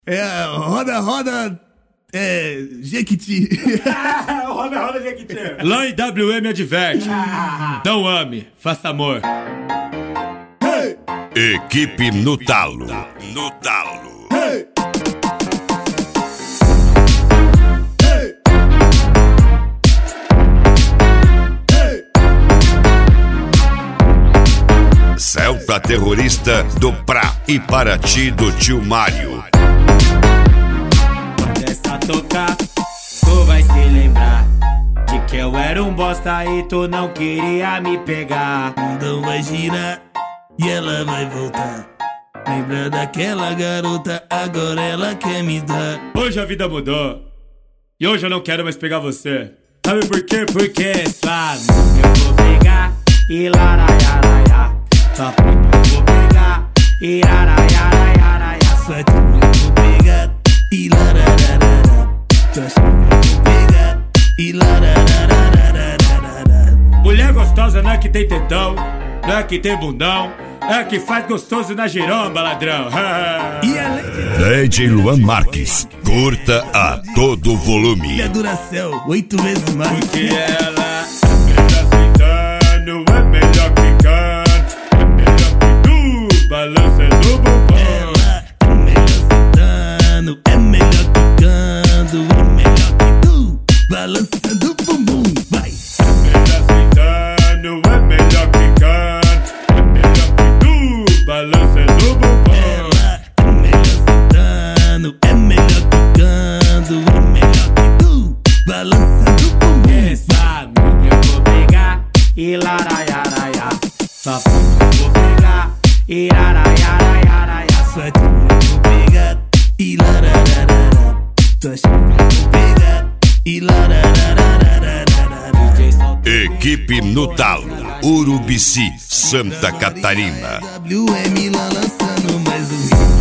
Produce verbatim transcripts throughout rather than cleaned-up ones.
É, roda, roda, é, Jequiti. Roda, roda, Jequiti. Lá em W M adverte. Não ame, faça amor. Hey! Equipe no talo. No talo. Hey! Celta terrorista do Pra e Paraty do tio Mário. Quando essa tocar, tu vai se lembrar de que eu era um bosta e tu não queria me pegar. Então vai girar e ela vai voltar. Lembra daquela garota, agora ela quer me dar. Hoje a vida mudou e hoje eu não quero mais pegar você. Sabe por quê? Porque Sua amiga eu vou pegar e laraiaraia. Só porque eu vou pegar e laraiaraia. Sua tia eu vou pegar e larararara. Tua chave eu vou pegar e larararara. mulher gostosa não é que tem tetão, não é que tem bundão, é que faz gostoso na giromba, ladrão. E além de D J Luan Marques, curta a todo volume. a Duracell, oito vezes mais. Porque ela é melhor aceitando, é melhor ficando, é melhor que tu, balançando o bumbum. Ela é melhor sentando, é melhor tocando, é melhor que tu, balançando o bumbum, vai. Melhor aceitando, é melhor ficando, é melhor que tu, balançando o bumbum. Ela é melhor sentando, é melhor tocando, é melhor que tu, balançando o bumbum. Essa amiga eu vou pegar e laraiaraia. Só porque eu vou pegar e laraiaraia. Sua tia eu vou pegar e larararara. Tua chave eu vou pegar e larararara. Equipe no talo. Urubici, Santa Catarina. W M lá lançando mais um hit.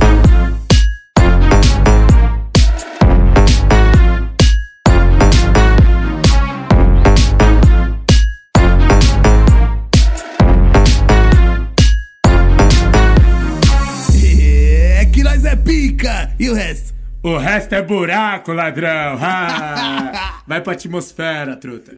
É que nós é pica e o resto? O resto é buraco, ladrão. Ah, vai pra atmosfera, truta.